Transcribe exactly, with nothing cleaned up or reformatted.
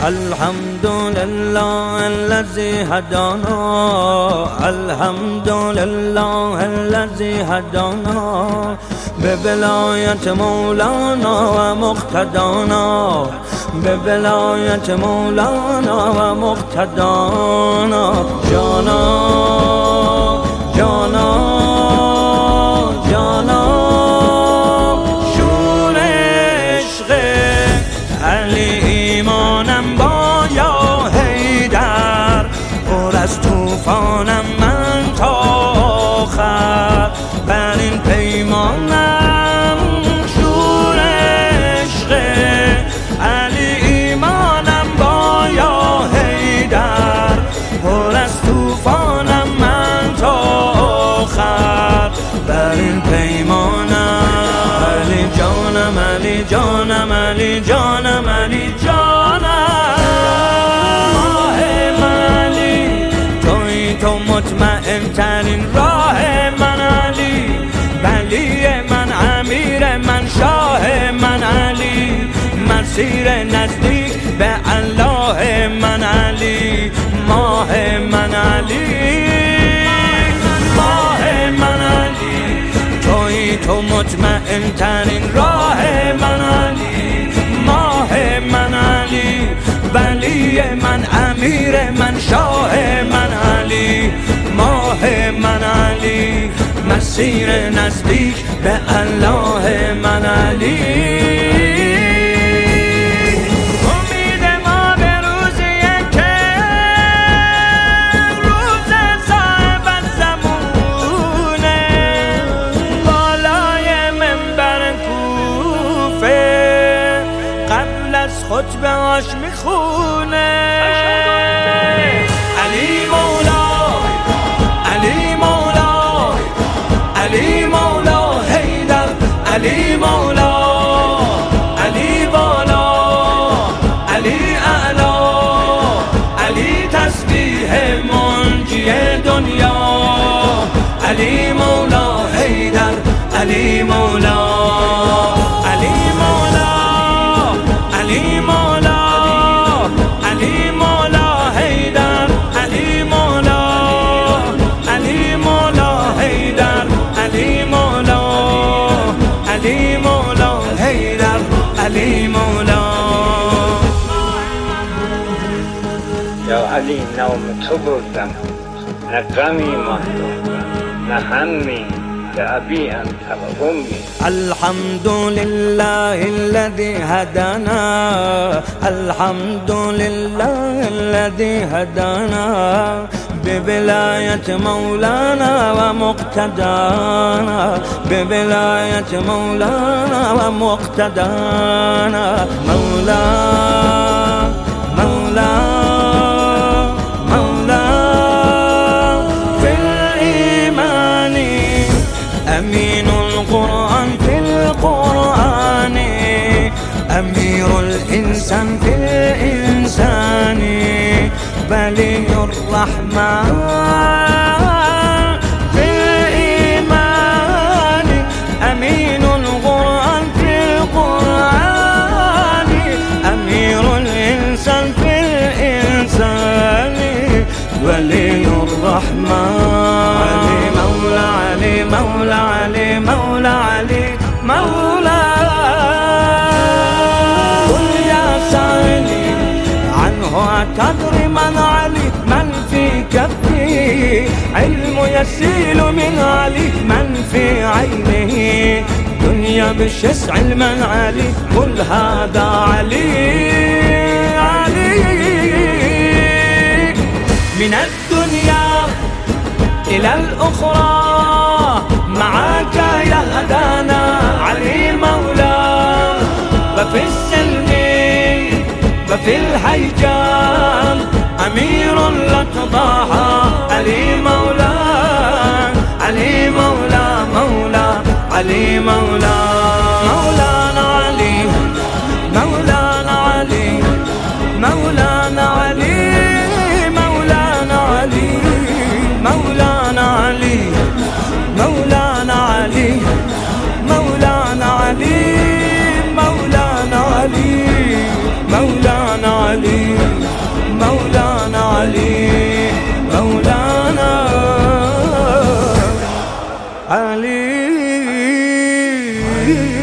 الحمد لله الذي هدانا، الحمد لله الذي هدانا ببلایت مولانا و مقتدانا، ببلایت مولانا و مقتدانا. جانا جانا جانا شور عشق علی ایمانم با یا حیدر، پر از توفانم من تا آخر، بر این پیمانم شور عشق علی ایمانم با یا حیدر، پر از توفانم من تا آخر، بر این پیمانم. علی جانم علی جانم علی جانم علی جانم، ماه من علی توی تو مطمئن ترین راه من علی، ولی من امیر من شاه من علی، مسیر نزدیک به الله من علی، ماه من علی ماه من علی توی تو مطمئن ترین راه من علی، ماه من علی، ولی من امیر من شاه من علی، ماه من علی، مسیر نزدیک به الله من علی. خطبه هاش میخونه علی مولا علی مولا علی مولا حیدر، علی مولا علی بالا علی اعلا، علی تسبیح منجی دنیا، علی مولا حیدر، علی مولا علی مولا علی مولا علی مولا حیدر، علی مولا علی مولا حیدر، علی مولا علی مولا حیدر، علی مولا. یا علی نام تو بردم، نه غمی ماند نه همی، لأبي أنت وأمي. الحمد لله الذي هدانا، الحمد لله الذي هدانا ببلاية مولانا ومقتدانا، ببلاية مولانا ومقتدانا. مولا مولا أمين القرآن في القرآن، أمير الإنسان في الإنسان، ولي الرحمن في الإيمان، أمين القرآن في القرآن، أمير الإنسان في الإنسان، ولي الرحمن. علي مولا علي مولا علي مولا علي مولا. قل يا سائلي عنه أتدري من علي، من في كفي علم يسيل من علي، من في عينه دنيا بشسع من علي، قل هذا علي علي. من الدنيا إلى الأخرى معك يهدانا علي مولا، وفي السلم وفي الهيجام أمير لتضاحى علي مولا، علي مولا مولا علي مولا. مولانا علي مولانا علي مولانا علي مولانا علي مولانا علي مولانا علي مولانا علي مولانا علي مولانا علي. علي